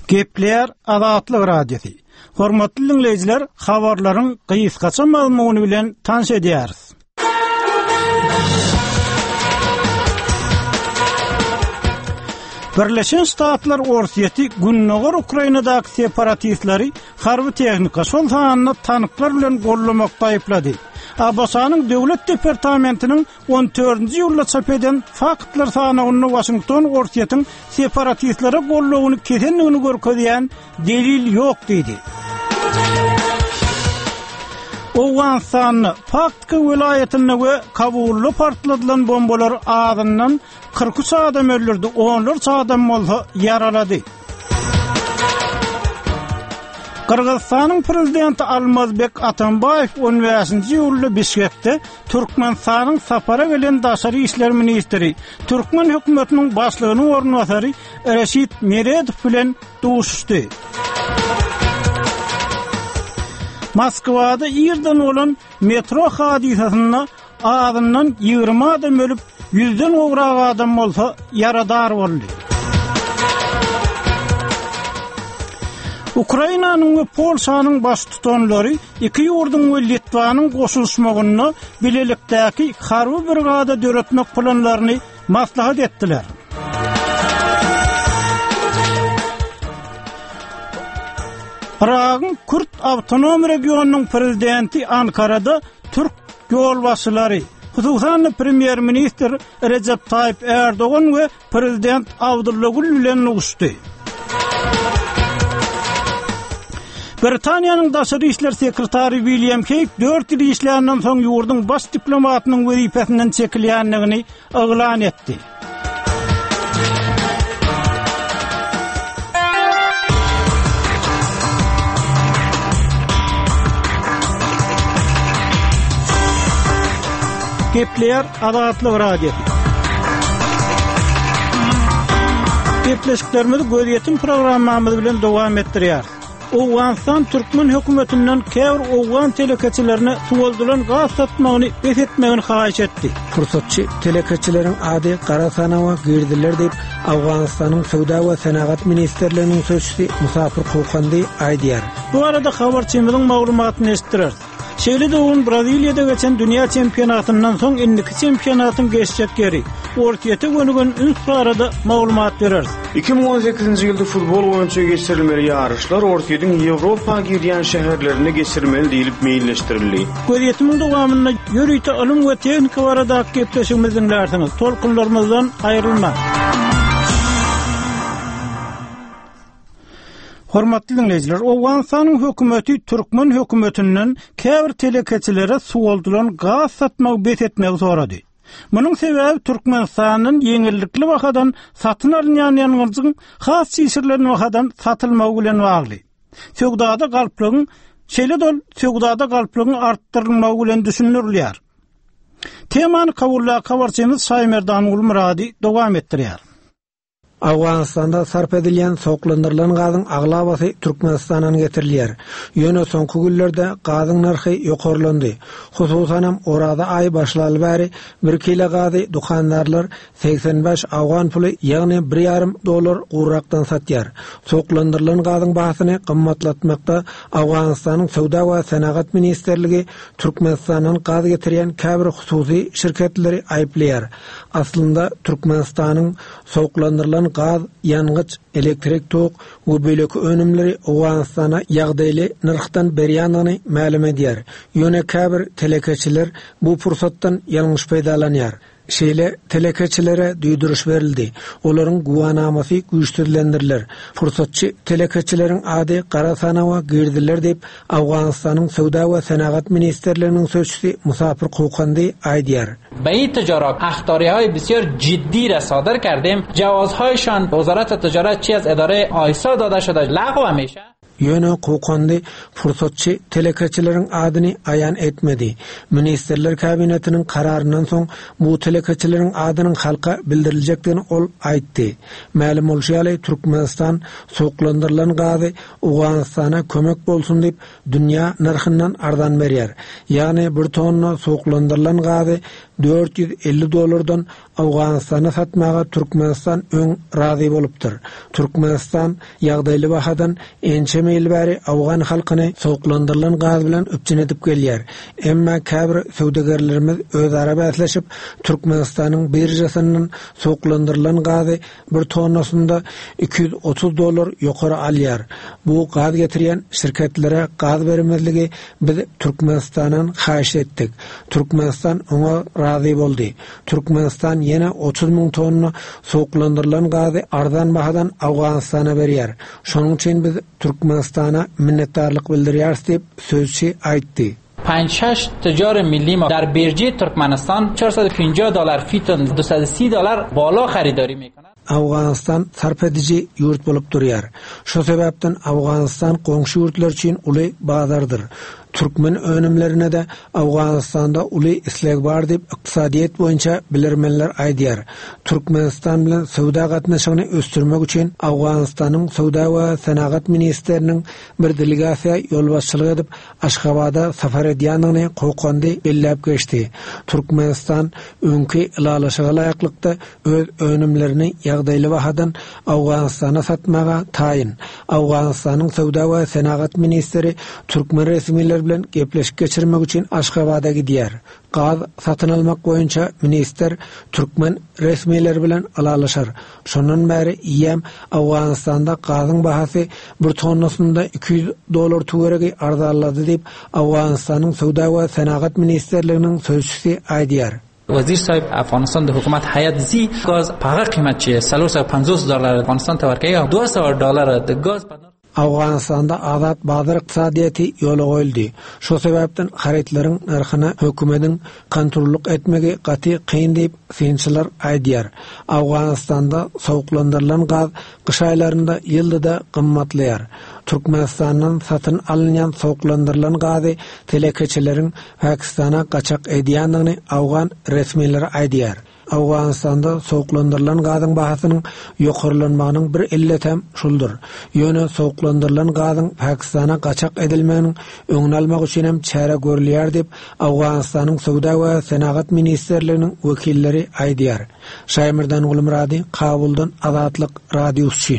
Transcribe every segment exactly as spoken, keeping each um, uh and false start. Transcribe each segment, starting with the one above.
Gepler Azatlyk Radiosu. Hormatly dinleyijiler, habarlaryň gysgaça maglumaty bilen tanış edýäris. Birleşen Ştatlar Orsiýeti Günnäger Ukrainadaky separatistleri harby tehnika şol sanyny tanyklar bilen gollamakda aýplady. Abasanyň döwlet departamentiniň on dördünji ýylda çap eden faktlar sanagyny Washington Orsiýetiň separatistlere gollawyny kesenligini görkezýän delil ýok diýdi. Owansany Paktka vilayetinde we Kabully partladylan bombalar adyndan kırk üç adam öldürdi, onlarca adam bolsa yaralady. Kırgızstanyň prezidenti Almazbek Atambayew on beşinji ýylda Bişkekde Türkmenistanyň sapara gelen daşary işler ministri, Türkmen hökümetiniň başlygynyň ornwasary Reşit Meredow bilen duşuşdy. Moskwada ýerden bolan metro hadisasyna adyndan ýygrima adam ölüp, yüzden ograq adam bolsa yaradar boldy. Ukrainanyň we Polşanyň baş tutanlary iki ýurdun we Litvanyň goşulmagyny bilelikdäki harby brigada döretmek planlaryny maslahat etdiler. Irak'ın Kürt Avtonom Regionunyň prezidenti Ankara'da Türk ýolbaşçylary, hususan Premier Minister Recep Tayyip Erdogan we Prezident Abdullah Gül bilen uguşdy. Britaniýanyň daşary işler sekretary William Hague dört ýyl işlärenden soň ýurdun baş diplomatynyň wezipesinden çekilýänligini eglan etdi. Gepler Azatlyk Radiosu. Gepleşiklerimizi Gözýetim programmamyz bilen dowam etdirýär. Owganistan Türkmen hökümetinden käbir Owgan telekeçilerini suwaldylan gaz satmagyny besetmegini haýyş etdi. Fursatçy telekeçileriň ady Garasanawa girdiler diýip Awganistanyň Sowda we Senagat ministrliginiň sözçüsi Musafir Kowkandi aýdýar. Bu arada habarçymyzyň maglumatyny esdirer. Şeýle dowun Braziliýada geçen dünýä çempionatyndan soň indiki çempionatyň geçjekleri Orsiýete gönügen üç barada maglumat berer. iki bin on sekizinji ýylda futbol boýunça geçirilmeli ýarışlar Orsiýetin Ýewropa girýän şäherlerine geçirilmeli diýilip meýilleşdirildi. Gözýetimiň dowamynda ýörüýte alym we tehnika barada gepleşigimizi dinlersiňiz. Tolkunlarymyzdan aýrylma. Hormatly dinleyijiler, Owganistanyň hökümeti Türkmen hökümetinden käbir telekeçilere suwaldylan gaz satmagy besetmegi sorady. Munyň sebebi Türkmenistanyň ýeňillikli wakadan satyn alynýan ýalňyzyň has çyşyrlaryň wakadan satylmagy bilen bagly. Sowdada galplygyň şeýle dol sowdada galplygyň artdyrylmagy bilen düşünülýär. Temany kabulla kabarçymyz Saýmerdan Ulmurady dowam etdirýär. Awganistanda sarp edilýän soklandyrylan gazyň aglabasy Türkmenistana getirilýär. Ýöne soňky günlerde gazyň narhy ýokarlandy. Hususan orada ay başlaly bäri bir kilo gazy dukandarlar seksen beş awgan puly, ýagny bir ýarym dollar gurrakdan satýar. Soklandyrylan gazyň bahasyny gymmatlatmakda Awganistanyň Sowda we Senagat ministrligi Türkmenistanyň gaz getirýän käbir hususy şirketleri aýplýar. Aslynda Türkmenistanyň soklandyrylan gaz, ýangıç, elektrik tok we böleki önümleri Owganistana ýagdaýly narhdan berýanyny ma'lum edýär. Ýöne käbir telekeçiler bu fursatdan ýalňyş peýdalanýar. Şeýle telekeçilere duýduruş berildi. Olaryň guwanamasy güýçlendirilýär. Fursatçy telekeçileriň ady Garasanawa girdiler diýip Awganistanyň Sowda we Senagat ministrliginiň sözçüsi Musafir Kowkandi aýdýar. به این تجارت اخطاری‌های بسیار جدی را صادر کردیم. جوازهایشان وزارت تجارت چی از اداره آیسا داده شده لغو میشه. Yöne Qoqandy fursatçı telekeçilerin adyny ayan etmedi. Ministerler kabinetinin kararından soň bu telekeçilerin adynyň halka bildiriljekdigini ol aýtdy. Ma'lum bolýaly Türkmenistan soňklandyrylan gazy Awganystana kömek bolsun diýip dünýä narhyndan ardan berýär. Ýagny bir tonna soňklandyrylan gazy dört yüz elli dolardan Awganystana satmaga Türkmenistan öň razy bolupdyr. Türkmenistan ýagdaýly bahadan ençe meýil bäri Awgan halkyny soňklandyrylan gaz bilen öpçün edip gelýär. Emma käbir söwdegerlerimiz özara bäsleşip Türkmenistanyň birjasynyň soňklandyrylan gazy bir tonnasynda iki yüz otuz dolar ýokary alýar. Bu gaz getirýän şirketlere gaz bermezligi biz Türkmenistanyň haýyş etdik. Türkmenistan oňa razy boldy. Türkmenistan ýene otuz ming tonna soňklandyrylan gazy ardan bahadan Awganystana berýär. Şonuň üçin biz Türkmenistana minnetdarlyk bildirýäris diýip sözçi aýtdy. پنج شش تجار ملی ما در بیرجی ترکمنستان چهارصد و پنجاه دلار فی تن دویست و سی دلار بالا خریداری میکنه. Awganystan sarp edici yurt bolup durýar. Şo sebäpden Awganystan goňşy ýurtlar üçin uly bazardyr. Türkmen önümlerine de Awganystanda uly isleg bar diýip ykdysadyýet boýunça bilirmenler aýdýar. Türkmenistan bilen sowda gatnaşygyny östürmek üçin Awganystanyň sowda we sanagat ministeriniň bir delegasiýa ýolbaşçylyk edip Aşgabada safar edýändigini Qoqandy belläp geçdi. Türkmenistan öňki ilalaşyga laýaklykda öz önümlerini ýagdaýly bahadan Awganystana satmaga taýyn. Awganystanyň sowda we sanagat ministeri Türkmen resmiler bilen gepleşik geçirmek üçin Aşgabada gidýär. Gaz satyn almak boýunça minister Türkmen resmiler bilen alalaşar. Şondan bäri ýem Awganystanda gazyň bahasy bir tonnasynda iki yüz dolar töweregi arzalady diýip Awganystanyň sowda we sanagat ministerliginiň sözçüsi aýdýar. وزیر صاحب افغانستان د حکومت هیئت زی گاز پاغه قیمت چه سه پنجاه دلار افغانستان تورکه دویست دلار د گاز Awganystanda azat bazar ykdysadyety ýola goýuldy. Şo sebäpden haritlaryň narhyny hökümetiň kontrollyk etmegi gaty kyn diýip synçylar aýdýar. Awganystanda sowuklandyrylan gaz gyş aýlarynda ýylda gymmatlaýar. Türkmenistanyň satyn alynýan sowuklandyrylan gazy telekeçileriň Pakistana gaçak edýändigini Awgan resmileri aýdýar. Awganystanda sowuklandyrylan gazyň bahasynyň ýokarlanmagynyň bir illetem şuldur. Ýöne sowuklandyrylan gazyň Pakistana gaçak edilmeginiň öňüni almak üçin hem çäre görülýär diýip Awganystanyň sowda we sanagat ministerliginiň wekilleri aýdýar. Şaýmyrdan Gulmurady, Kabuldan Azatlyk radiosu üçin.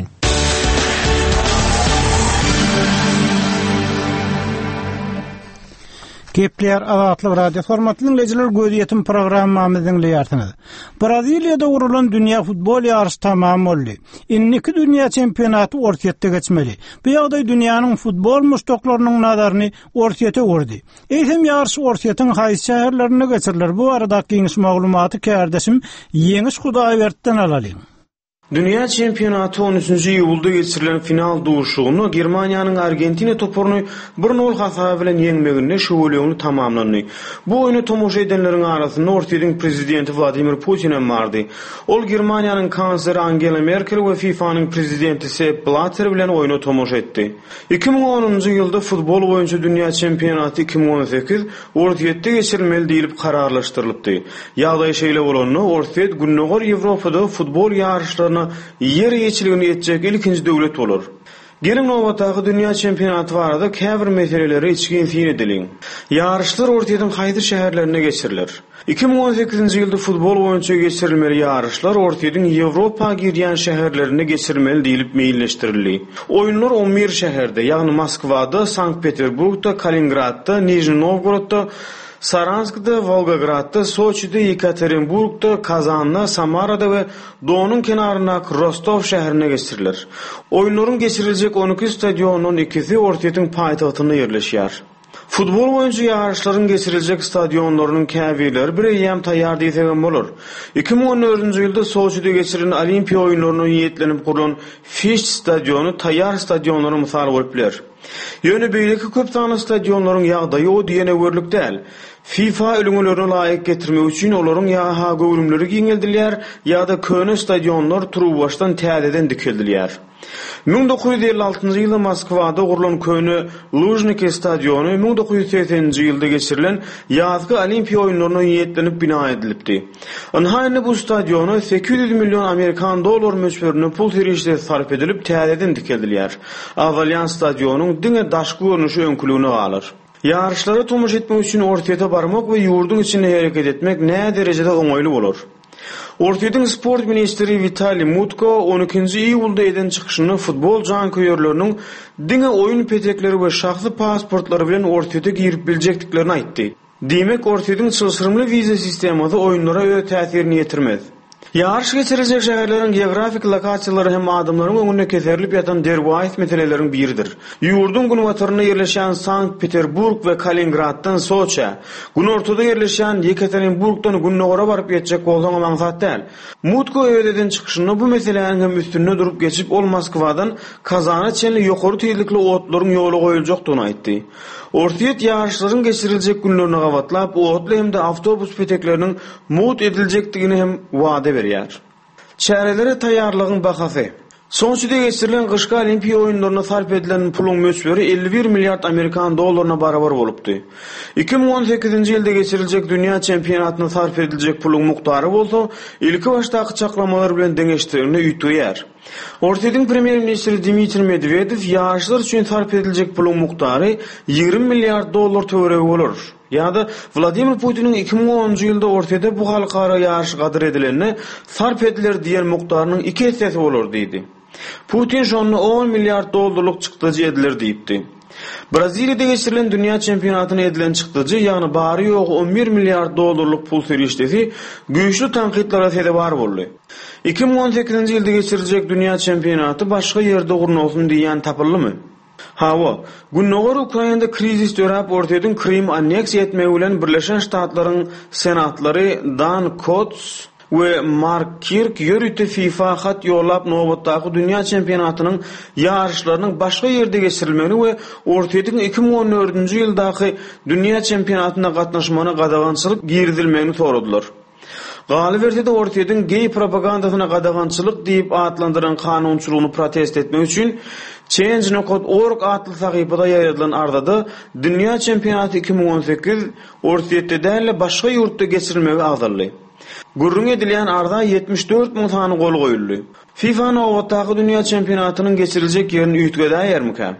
Kepler Azatlyk radio formatynyň leýijiler göýdýetim programmamyzyň leýärsiňiz. Braziliýada urulan dünýä futbol ýarşy tamam boldy. Inniki dünýä çempionaty ortaýetde geçmeli. Bu ýagdaý dünýäniň futbol muştoklarynyň nadaryny ortaýete urdy. Eýsem ýarşy ortaýetin haýsy şäherlerine geçirilir. Bu arada giňiş maglumaty kärdeşim Ýeňiş Hudaýbertden alalım. Dünya çempionaty on üçünji ýylda geçirilen final duşugyny Germaniýanyň Argentina topuryny bir nol hasaba bilen ýeňmegine şöwleýüni tamamlandy. Bu oýny tomoşa edenleriň arasynda ortaýyň prezidenti Vladimir Putin hem bardy. Ol Germaniýanyň kansleri Angela Merkel we FIFA'nyň prezidenti Sepp Blatter bilen oýny tomoşa etdi. iki ming onunji ýylda futbol boýunça dünýä çempionaty iki ming on sekiz ortaýetde geçirilmeli diýilip kararlaşdyrylypdy. Ýagdaý şeýle bolanyny ortaýet günnäger Ýewropada futbol ýarşlaryny yer ýeçiligini etjek ilkinji döwlet bolar. Gelin nowatdaky dünýä çempionaty barada käbir meseleleri içgin fin edilin. Ýarşlar ortaýyň haýdy şäherlerine geçirilir. iki ming on sekizinji ýylda futbol boýunça geçirilmeli ýarşlar ortaýyň Ýewropa girýän şäherlerine geçirilmeli diýilip meýilleşdirildi. Oýunlar on bir şäherde, ýagny Moskwada, Sankt-Peterburgda, Kaliningradda, Nijni Novgorodda, Saranskda, Volgogradda, Soçida, Yekaterinburgda, Kazan'da, Samarada we Doğu'nun kenaryndaky Rostov şäherine geçirilir. Oýunlaryň geçiriljek on iki stadiondan ikisi ortaýyň paýtagtynda ýerleşýär. Futbol boýunça ýarşlaryň geçiriljek stadionlarynyň käbileri bir ýam taýýar diýsegem bolar. iki ming on dördünji ýylda Soçida geçirilen Olimpiýa oýunlaryna ýetlenip kurulan Fish stadionu taýýar stadionlaryň misaly bolup biler. Ýöne beýleki köp sany stadionlaryň ýagdaýy o diýene görlük däl. FIFA ölüňlerini laýyk getirmek üçin olaryň ýa-ha göwrümleri giňeldilýär ýa-da köne stadionlar turubaşdan täzeden dikildilýär. bin dokuz yüz elli altynjy ýylda Moskwada gurulan köne Luzhniki stadiony bin dokuz yüz seksenji ýylda geçirilen ýazgy Olimpiýa oýunlaryna ýetlenip bina edilipdi. Anhaýny bu stadiony sekiz yüz million Amerikan dollar möçberini pul tirişde sarf edilip täzeden dikildilýär. Awalyan stadionyň diňe daş görnüşi öňkülügine galar. Yarışlara tomuş etmek için ortaya barmak ve yurdun içinde hareket etmek ne derecede oňaýly bolar? Ortaýdyň sport ministri Vitali Mutko on ikinji iýulda eden çykyşyny futbol jankyýörleriniň diňe oýun petekleri we şahsy pasportlary bilen ortaýda girip biljekdiklerini aýtdy. Demek ortaýdyň çylşyrymly wiza sistemati oýunlara öýe täsirini ýetirmez. Yarış geçirecek şehirlerin geografik lokasiyaları hem adamların önüne keserilip yatan derwayt meselelerin biridir. Yurdun günbatyryna yerleşen Sankt Peterburg ve Kaliningraddan Soça, gün ortada yerleşen Yekaterinburgdan günnogora barıp yetecek bolsaň maňsat däl. Mutko öýeden çykyşyny bu meselelerin hem üstünde durup geçip ol Moskwadan Kazana çenli ýokary tezlikli otlaryň ýoly goýuljakdygyny aýtdy. Ortaýat ýaşlaryň geçiriljek günlerini gawatlap, otly hem de awtobus petekleriniň mut ediljekdigini hem wada berýär. Çärelere taýýarlygyň bahasy. Soňçyda geçirilen gyşky Olimpiýa oýunlaryna sarf edilen pulun möçberi elli bir milliard Amerikan dollaryna barabar bolupdy. iki bin on sekizinji ýylda geçiriljek dünýä çempionatyna sarf ediljek pulun muktary bolsa, ilki başdaky çaklamalar bilen deňeşdirigini üýtýär. Ortaýdyň premier ministri Dmitri Medvedev ýaşlar üçin sarf ediljek pulun muktary ýigri milliard dollar töweregi bolar. ýa-da Vladimir Putinin iki bin onunji ýylda ortaýda bu halkara ýaş gadyr edilenine sarf ediler diýen muktarynyň iki hissesi bolar diýdi. Putin şonu on milliard dollarlyk çykdyjy ediler diýipdi. Braziliýada geçirilen dünýä çempionatyna edilen çykdyjy, ýagny bary ýok on bir milliard dollarlyk pul serişdesi güýçlü tanqidlara sebäp boldy. iki bin on sekizinji ýylda geçiriljek dünýä çempionaty başga ýerde gurulsun diýen tapyldymy? Hawa, günnogor Ukrainada krizis dörap ortaýdan Krim anneksiýa etmegi bilen Birleşen Ştatlaryň senatlary Dan Coats we Mark Kirk ýörüte FIFA hat ýollap nowatdaky dünýä çempionatynyň ýarışlarynyň başga ýerde geçirilmegini we ortaýdan iki bin on dördünji ýyldaky dünýä çempionatyna gatnaşmany gadagançylyk girdilmegini soradylar. Galyp erde ortaýdan gey propagandasyna gadagançylyk diýip atlandyran kanunçylygyny protest etmek üçin change dot org adly sahypada ýaýradylan ardada dünýä çempionaty iki bin on sekiz ortaýda däl başga ýurtda geçirilmegi agdally. Gurrun edilen arda yetmiş dört bin sany gol goýuldy. FIFA nowatdaky dünýä çempionatynyň geçiriljek ýerini üýtgedäýärmi?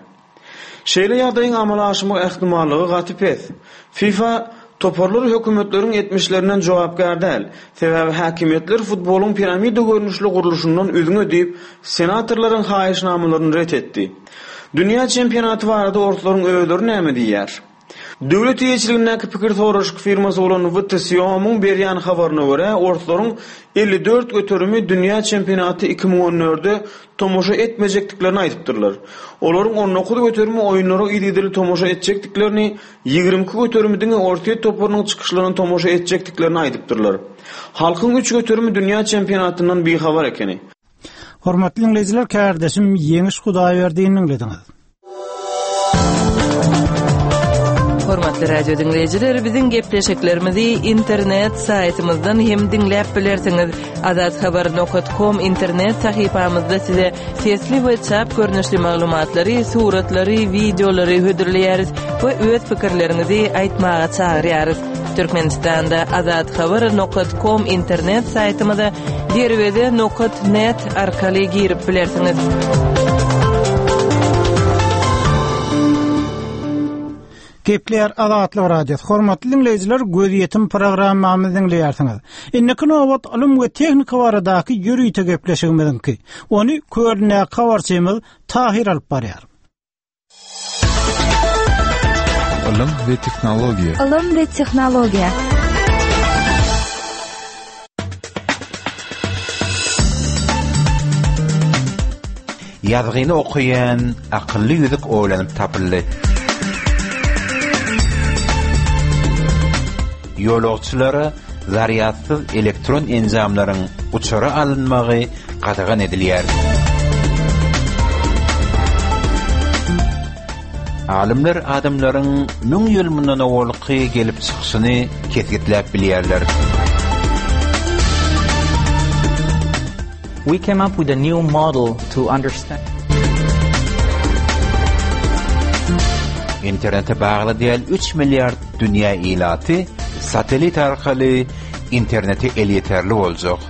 Şeýle ýagdaýyň amala aşmak ähtimallygy gatyp. FIFA toparlar hökümetleriň etmişlerinden jogapgar däl. Sebäbi häkimetler futbolun piramida görnüşli guruluşundan özüňe diýip senatorlaryň haýyşnamalaryny ret etdi. Dünýä çempionaty barada ortalaryň öýleri näme diýär? Döwlet ýetirligindäki pikir soraşyk firmasy bolan W T S O-myň berýän habaryna görä, ortalaryň elli dört göterimi dünýä çempionaty iki bin on dörtde tomoşa etmejekdiklerini aýdypdyrlar. Olaryň on dokuz göterimi oýunlara ýigidili tomoşa etjekdiklerini, ýigirmi göterimi diňe ortaýa toparynyň çykyşlaryny tomoşa etjekdiklerini aýdypdyrlar. Halkyň üç göterimi dünýä çempionatyndan bihabar ekeni. Hormatly dinleyijiler, kardeşim Ýeňiş Hudaýberdiňi dinlediňiz. Hormatly radio dinleyijiler, biziň gepleşiklerimizi internet saytymyzdan hem dinläp bilersiňiz. azat habar nokta com internet sahypamyzda size sesli we çap görnüşli maglumatlary, suratlary, videolary hödürleýäris we öz pikirlerinizi aýtmaga çagyrýarys. Türkmenistanda azat habar nokta com internet saytymyza derwede nokta net arkaly girip bilersiňiz. Gepler Azatlyk radiosu. Hormatly dinleyijiler, göz ýetim programmamyzy dinleýärsiňiz. Inneki nowat alym we tehnika baradaky ýürüýte gepleşigimizinki. Ony körnä kawarçymyz Tahir alyp barýar. Alym we tehnologiýa. Alym we tehnologiýa. Ýazgyny okuyan, akylly ýüzük oýlanyp tapyldy. Ýolagçylara zaryatsyz elektron enzamlaryň uçara alınmagy gadagan edilýär. Alimler adamların müň ýyl mundan owalky gelip çykyşyny kesgitläp bilýärler. We came up with a new model to understand. İnternete bağlı diýil üç milliard dünýä ilaty satelit arkaly interneti el ýeterli boljak.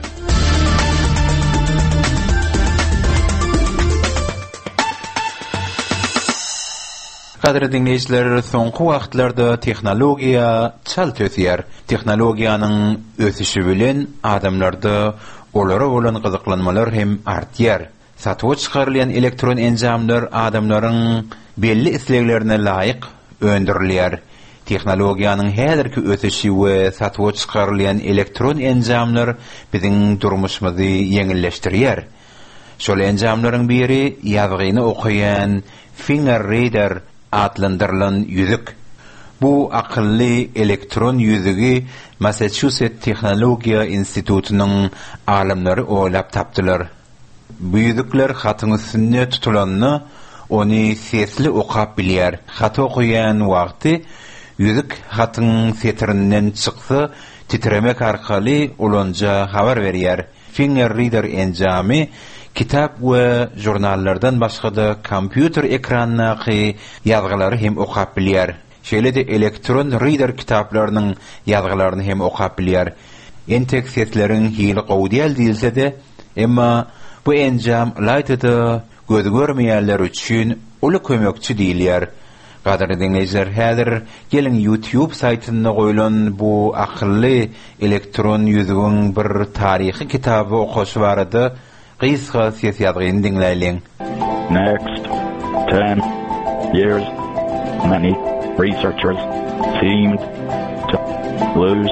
Kadri dinleyijiler, soňky wagtlarda tehnologiýa çal tösýär. Tehnologiýanyň ösüşi bilen adamlarda olara bolan gyzyklanmalar hem artýar. Satwa çykarylýan elektron enjamlar adamlaryň belli isleglerine laýyk öndürilýär. Tehnologiýanyň häzirki ösüşi we satwa çykarylýan elektron enjamlar biziň durmuşymyzy ýeňilleşdirýär. Şol enjamlaryň biri ýazgyny okuyan finger reader adlandyrylan ýüzük. Bu akıllı elektron yüzügi Massachusetts Teknologiya Institutunyň alimleri oýlap tapdylar. Bu yüzükler hatyň üstünde tutulanyny ony sesli okap bilýär. Hat okuyan wagty yüzük hatyň setirinden çyksa titremek arkaly ulanja habar berýär. Finger reader enjamy kitap we jurnallardan başga da kompýuter ekranyndaky ýazgylary hem okap bilýär. Şeýle-de elektron reader kitaplarynyň ýazgylaryny hem okap bilýär. Entek sesleriň hili gowdiýal diýilse-de, emma bu enjam laýtyda göz görmeýänler üçin uly kömekçi diýilýär. Gadary dinleýijiler, häzir gelin YouTube saýtyna goýulan bu akylly elektron ýüzügiň bir taryhy kitaby okaşy barady. Gysga ses ýazgyny dinleýilen. Next ten years, many researchers seemed to lose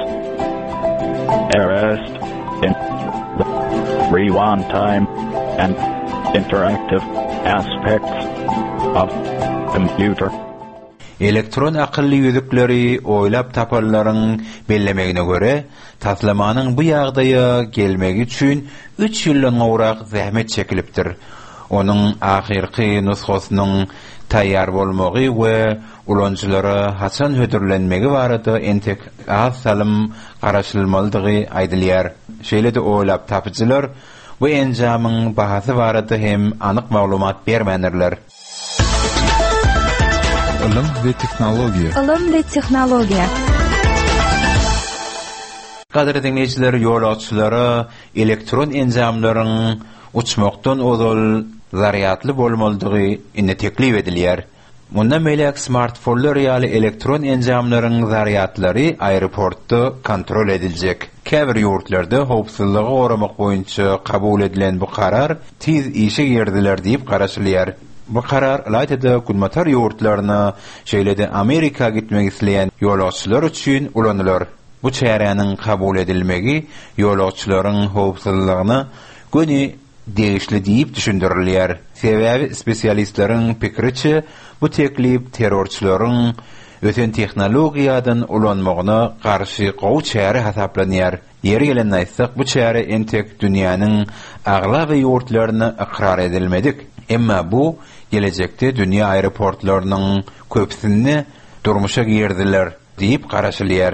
interest in the rewind time and interactive aspects of computer. Elektron akıllı yüzükleri oylap tapallaryň bellemegine göre, taslamanyň bu ýagdaýa gelmegi üçin üç ýyldan gowrak zähmet çekilipdir. Onuň ahirki nusxasynyň taýýar bolmagy we ulanjylara haçan hödürlenmegi barada entek az salym garaşylmalydygy aýdylýar. Şeýle-de oýlap tapjylar bu enjamyň bahasy barada hem anyk maglumat bermändirler. Ilim ve teknologiya. Ilim ve teknologiya. Kadri dinleyijiler, ýol açylara elektron enjamlaryň uçmakdan ozal zaryatly bolmalydygy indi teklif edilýär. Mundan meýlek smartfonlar ýaly elektron enjamlaryň zaryatlary aeroportda kontrol ediljek. Käbir ýurtlarda howpsuzlygy goramak boýunça kabul edilen bu karar tiz işe girdiler diýip garaşylýar. Bu karar laýtyda gulmatar ýurtlaryna, şeýle-de Amerika gitmek isleýän ýolagçylar üçin ulanylar. Bu çäreňiň kabul edilmegi ýolagçylaryň howpsuzlygyny göni degişli diýip düşündirilýär. Sebäbi spesialistleriň pikiriçe bu teklip terrorçylaryň öten tehnologiýadan ulanmagyna garşy gowy çäre hasaplanýar. Ýeri gelen aýtsak, bu çäre entek dünýäniň aglaba ýurtlaryna ikrar edilmedik. Emma bu gelecekde dünýä aeroportlarynyň köpsini durmuşa girdiler diýip garaşylýar.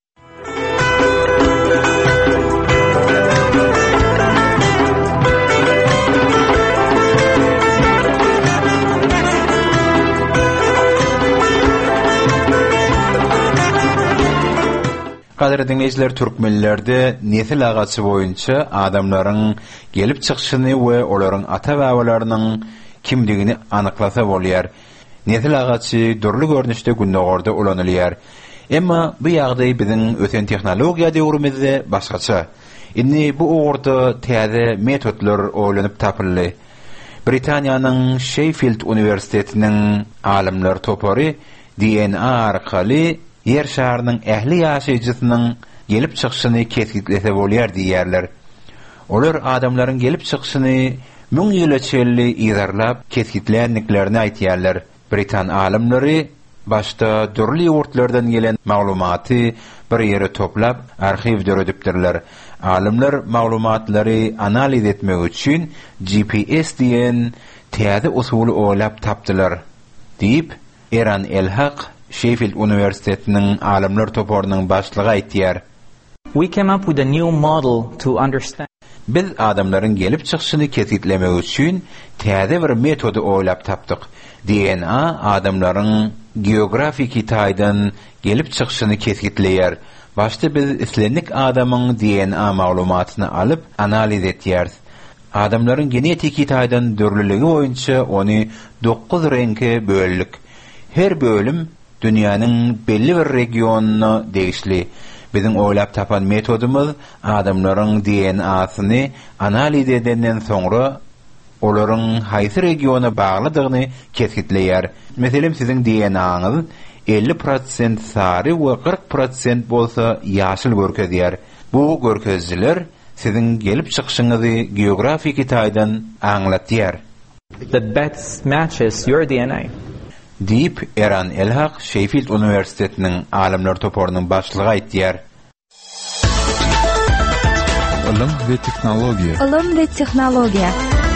Kadri dinleyijiler, türkmenlerde nesil agaçy boýunça adamlaryň gelip çykyşyny we olaryň ata-babalarynyň kimdigini anyklasa bolýar. Nesil agaçy durly görnüşde gündogorda ulanylýar. Emma bu ýagdaý biziň öten tehnologiýa döwrümizde başgaça. Indi bu ugurda täze metodlar oýlanyp tapyldy. Britaniýanyň Sheffield Universitetiniň alimler topary D N A arkaly yer şaharynyň ähli ýaşaýjysynyň gelip çykyşyny kesgitlese bolýar diýerler. Olar adamlaryň gelip çykyşyny müň ýylaçelli ýazarlap kesgitlänliklerini aýtýarlar. Britan alimleri başta dürli ýurtlardan gelen maglumaty bir ýere toplap arxiw döredipdirler. Alimler maglumatlary analiz etmek üçin G P S diýen täze usuly oýlap tapdylar diýip Eran Elhaq Sheffield Üniversitetining alimler toporunyň başlygy aýtýar. We came up with a new model to understand. Biz adamların gelip çıkışını kesitlemek üçün täze bir metodu oýlap tapdyk. D N A adamların geografik hitaýdan gelip çıkışını kesitleýär. Başta biz islendik adamın D N A maglumatyny alyp analiz etýäris. Adamların genetik hitaýdan dörlüligi boýunça ony dokuz reňke böldik. Her bölüm dünýäniň belli bir regionuny degişli. Bizim oýlap tapan metodumuz adamlaryň D N A-syny analiz edenden soňra olaryň haýsy regiona baglydygyny kesitleýär. Meselem siziň D N A-ňyz elli prosent sary we kırk prosent bolsa ýaşyl görkezýär. Bu görkezjiler siziň gelip çykyşyňyzy geografik hitaýdan aňlatýar. That best matches your D N A. Deep Eran Elhaq Sheffield Üniversitetiniň alimler toporunyň başlygy aýtýar. Ilim we teknologiýa. Ilim we teknologiýa.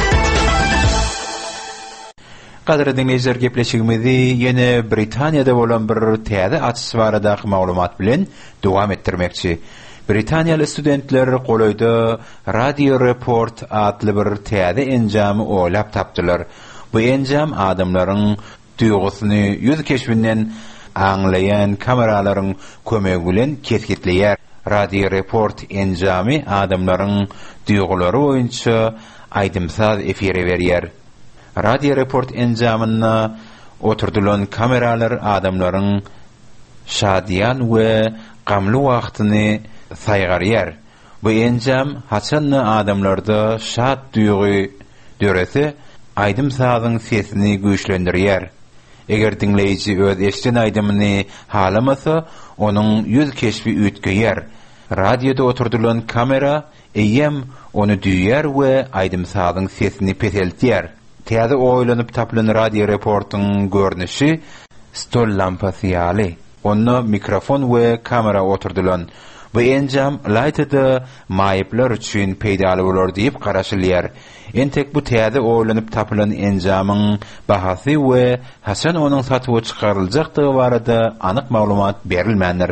Gadry dinleýijiler, gepleşigimizi ýene Britaniýada bolan bir täze açyş baradaky maglumat bilen dowam etdirmekçi. Britaniýaly studentler golaýda Radio Report adly bir täze enjamy oýlap tapdylar. Bu enjam adamlaryň duýgusyny ýüz keşbinden aňlaýan kameralaryň kömegi bilen kesgitleýär. Radio Report enjamy adamlaryň duýgulary boýunça aýdymsaz efire berýär. Radio Report enjamyna oturdulan kameralar adamlaryň şadyan we gamly wagtyny saýgarýar. Bu enjam haçanny adamlarda şad duýgy dörese aýdymsazyň sesini güýçlendirýär. Eger dinleýiji öz eşden aýdymyny halamasa, onuň ýüz keşbi ütgeýär. Radioda oturdulan kamera eýem onu duýar we aýdymsazyň sesini peseltýär. Täze oýlanyp tapylan radio reportyň görnüşi stol lampasy ýaly. Onda mikrofon we kamera oturdulan. Bu enjam laýtyda maýyplar üçin peýdaly bolar diýip garaşylýar. Entek bu täze oýlanyp tapylan enjamyň bahasy we haçan onuň satyp çykaryljakdygy barada anyk maglumat berilmändir.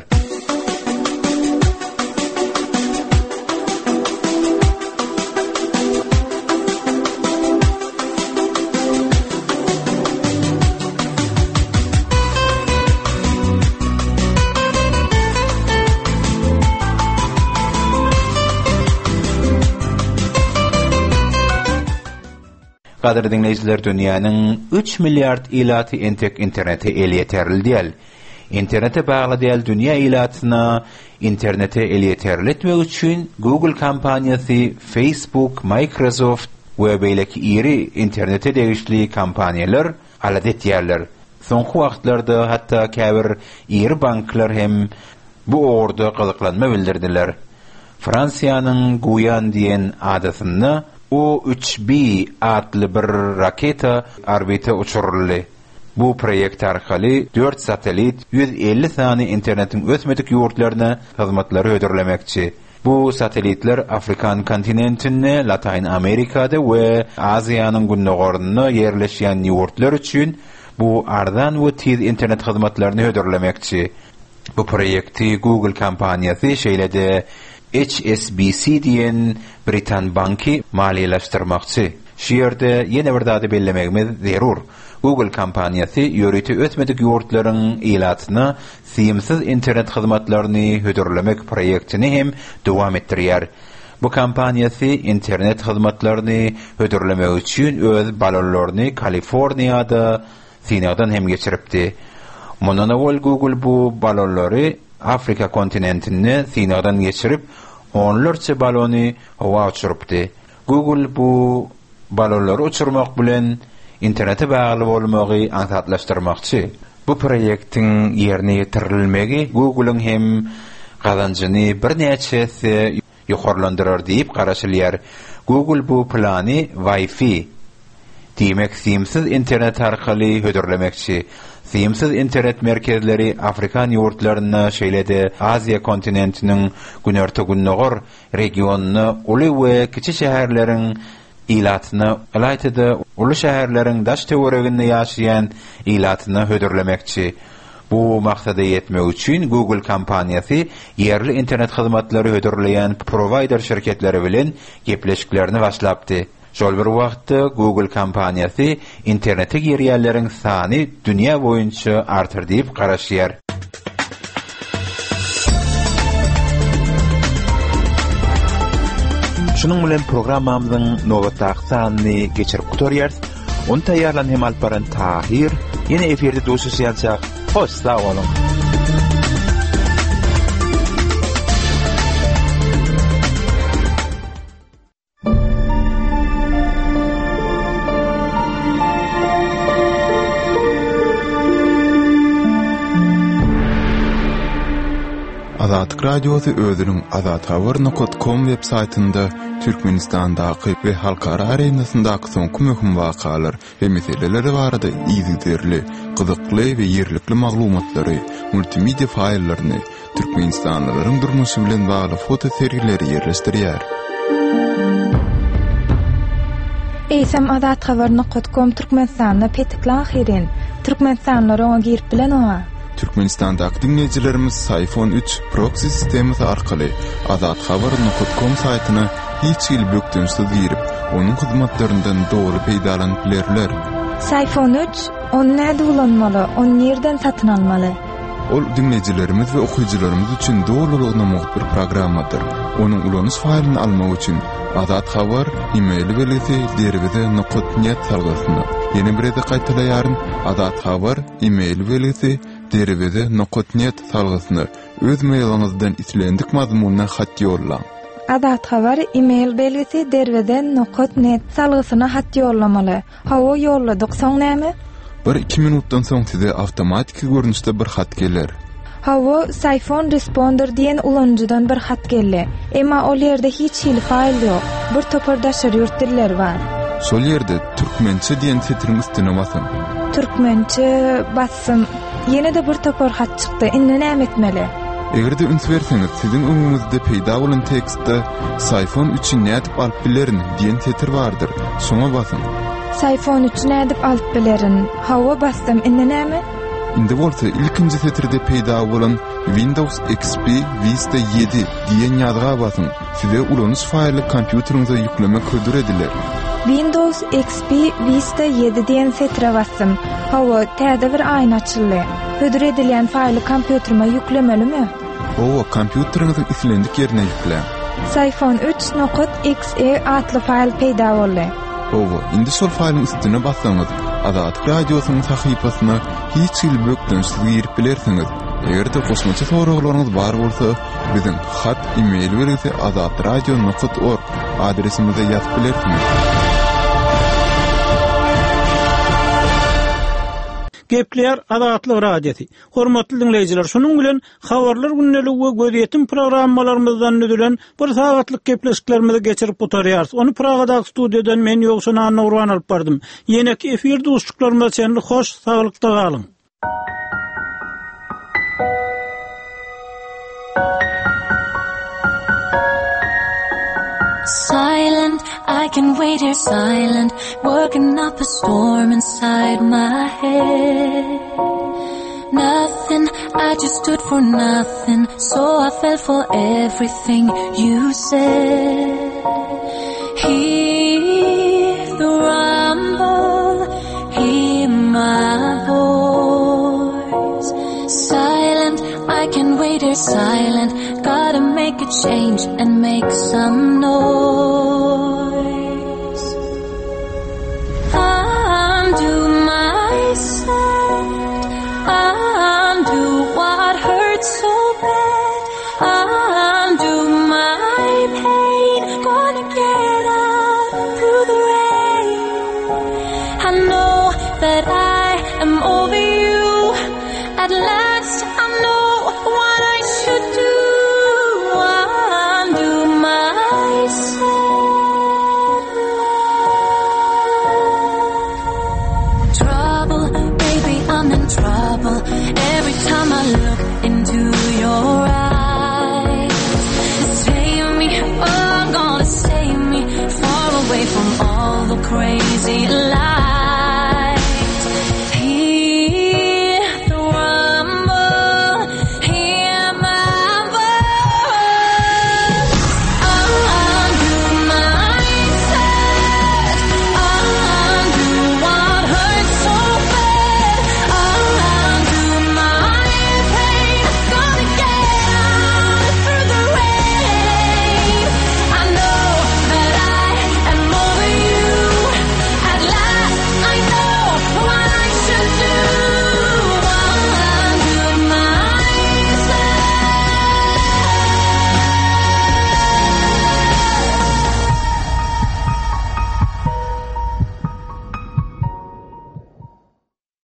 Gadry dinleýijiler, dünýäniň üç milliard ilaty entek internete el ýeterildi. Internete bagly diýil dünýä ilatyna internete el ýeterilmek üçin Google kampaniýasy, Facebook, Microsoft we beýleki iri internete degişli kampaniýalar aladet ýerler. Soňky wagtlarda hatda käbir iri banklar hem bu orada gyzyklanma bildirdiler. Fransiýanyň Guyan diýen adasyny O üç B adlı bir raketa orbita uçuruldy. Bu proýekt arkaly dört satelit yüz elli sany internetin ötmedik ýurtlaryna hyzmatlary ödürlemekçi. Bu satelitler Afrikan kontinentinde, Latin Amerikada we Aziýanyň günnägorunda ýerleşýän ýurtlar üçin bu ardan we tiz internet hyzmatlaryny ödürlemekçi. Bu proýekti Google kampaniýasy şeýlede H S B C diýen Britan banki maliýeleşdirmekçi. Şu ýerde ýene bir dady bellemegimiz zerur. Google kampaniýasy ýöreti ötmedik ýurtlaryň ilatyna syýmsyz internet hyzmatlaryny hödürlemek proýektini hem dowam etdirýär. Bu kampaniýasy internet hyzmatlaryny hödürlemek üçin öz balonlaryny Kaliforniýada Sinadan hem geçiripdi. Mundan awal Google bu balonlary Afrika kontinentini Sinadan geçirip onlarca balony hawa uçurupdy. Google bu balonlary uçurmak bilen internete bagly bolmagy antatlaşdyrmakçy. Bu proýektiň ýerine ýetirilmegi Google'ın hem gazanjyny bir näçesi ýokarlandyrar diýip garaşylýar. Google bu plany Wi-Fi diýmek syýmsyz internet arkaly hödürlemekçi. Syýmsyz internet merkezleri Afrikan ýurtlaryna şeýlede Aziýa kontinentiniň günerti günnägor regionuny uly we kiçi şäherleriň ilatyny alaytydy uly şäherleriň daş töwereginde ýaşaýan ilatyny hödürlemekçi. Bu maksada yetmek üçin Google kompaniýasy yerli internet hyzmatlary hödürleýän provider şirketleri bilen gepleşiklerini başlapdy. Şol bir wagtda Google kompaniýasy internete girýänleriň sany dünýä boýunça artyr diýip garaşýar. Şunun bilen programmamyzyň nowatda aksanyny geçirip gutarýar. Onu taýýarlan hem alparan Tahir, ýene eferde duşuşýançak. Hoş, sağ olun. Azatlyk radiosu özüniň azat habar nokta com web saytynda Türkmenistandaky we halkara arenasyndaky soňky möhüm wakalar we meseleler barada ýygyderli, gyzykly we ýerlikli maglumatlary, multimedia faýllaryny, türkmenistanlylaryň durmuşy bilen bagly foto serileri ýerleşdirýär. Eýsem azat habar nokta com Türkmenistanda petiklan hirin. Türkmenistanlary oňa girip bilen oňa. Türkmenistandaky dinleýijilerimiz iPhone üç proxy sistemi arkaly azat habar nokta com saýtyna hiç ýyl bökdünsiz girip, onuň hyzmatlaryndan dogry peýdalanyp bilerler. iPhone üç onu näde ulanmaly, onu nerden satyn almaly? Ol dinleýijilerimiz we okuwçylarymyz üçin dogry oňamak bir programmadyr. Onuň ulanyş faýlyny almak üçin azat habar e-mail belgisi derwede nokta net salgysyna. Ýene bir ede gaýtalaýaryn azat habar e-mail belgisi derwede nokta net salgysyna öz mailyňyzdan islendik mazmununa hat ýollaň. Azat habar e-mail belgisi derwede nokta net salgysyna hat ýollamaly. Hawa ýolladyk soň näme? Bir iki minutdan soň size awtomatik görnüşde bir hat geler. Hawa iPhone responder diýen ulanjydan bir hat geldi. Emma ol ýerde hiç hil faýl ýok. Bir topardaşar ýurtdiller bar. Şol ýerde türkmençe diýen setriň üstüne basyň. Türkmençe bassym. Ýene de bir topar hat çykdy. Indi näme etmeli? Egerde üns berseňiz, siziň öňüňizde peýda bolan tekstde iPhone üçin nädip alyp bilerin diýen setr bardyr. Şoňa basyň. iPhone üçin nädip alyp bilerin. Hawa bassam, indi näme? Indi bolsa ilkinji setirde peýda bolan Windows X P Vista yedi diýen ýazga basyň. Size ulanyş faýly kompýuteriňize ýüklemek hödür ediler. Windows X P Vista yedi diýen setre bassym. Hawa täze bir aýna açyldy. Hödür edilen faýly kompýuterime ýüklemelimi? Owa kompýuteriňiziň islendik ýerine ýüklen. iPhone üç nokta X E atly faýl peýda boldy. Owa indi şol faýlyň üstüne bassaňyz, Azat radiosynyň sahypasyna hiç ýyl bökdünsiz girip bilersiňiz. Egerde kosmaça soraglaryňyz bar bolsa, biziň hat e-mail berýärsi azat radio nokta org adresimize ýazyp bilersiňiz. Gepler Azatlyk radiosi. Hormatly dinleýijiler, şonuň bilen habarlar günnelik we gözetim programmalarymyzdan nüdülen bir sagatlyk gepleşiklerimizi geçirip gutarýarys. Onu Pragadaky studiýadan men ýoksa Nurwan alyp bardym. Ýene-ki efir dostluklarymyza çenli hoş, saglykda galyň. Silent, I can wait here silent, working up a storm inside my head. Nothing, I just stood for nothing, so I fell for everything you said. Hear the rumble, hear my voice. Silent, I can wait here silent, gotta make a change and make some noise. Undo my side, undo what hurts so bad, undo my pain, gonna get out through the rain. I know that I am over you, at last I know what I should do. Undo myself. Trouble, baby, I'm in trouble. Every time I look into your eyes, save me, oh, gonna save me, far away from all crazy life.